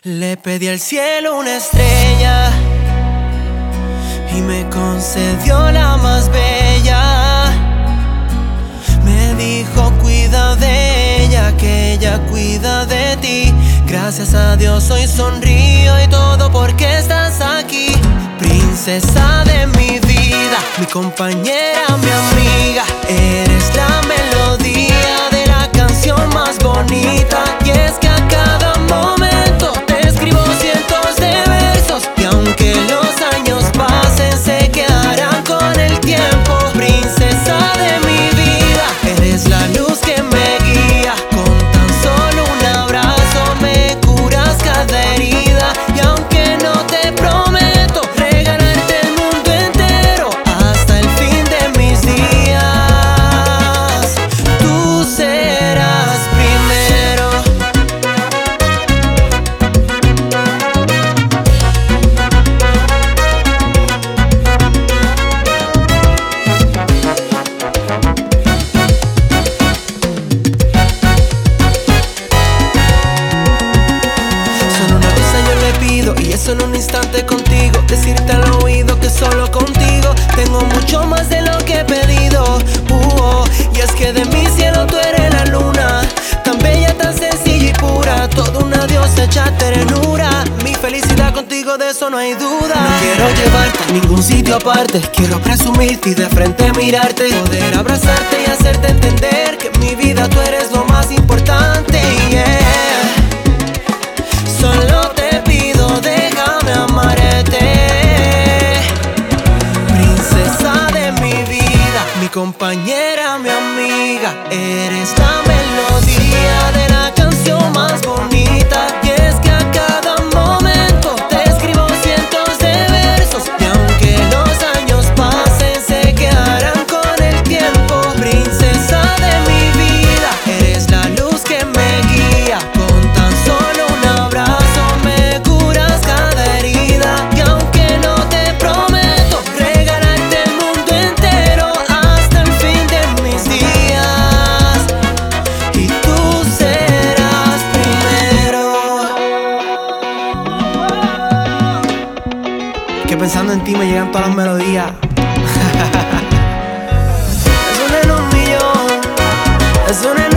Le pedí al cielo una estrella y me concedió la más bella. Me dijo cuida de ella, que ella cuida de ti. Gracias a Dios hoy sonrío y todo porque estás aquí. Princesa de mi vida, mi compañera, mi amiga. Eres la melodía de la canción más bonita. Y es que a cada momento te escribo cientos de versos, y aunque los años pasen se quedarán con el tiempo. Princesa de mi vida, eres la luz que me guía. Con tan solo un abrazo me curas cada herida. Y aunque no te prometo regalarte el mundo entero hasta el fin de mis días, tú serás primero. Solo una cosa yo le pido, y eso en un instante contigo. Decirte al oído que solo contigo tengo mucho más de lo que he pedido. Y es que de mi cielo tú eres la luna, tan bella, tan sencilla y pura. Toda una diosa hecha ternura. Mi felicidad contigo, de eso no hay duda. No quiero llevarte a ningún sitio aparte. Quiero presumirte y de frente mirarte, poder abrazarte y hacerte entender que en mi vida tú eres lo más importante. Yeah. Solo te pido, déjame amarte. Princesa de mi vida, mi compañera, mi amiga. Eres la melodía de la canción más bonita. Y es que a cada momento te escribo cientos de versos, y aunque los años pasen se quedarán con el tiempo. Princesa de mi vida, eres la luz que me guía. Con tan solo un abrazo me curas cada herida. Y aunque no te prometo regalarte el mundo entero hasta el fin de mis días, y tú serás primero. Que pensando en ti me llegan todas las melodías. Es una en un millón, es una en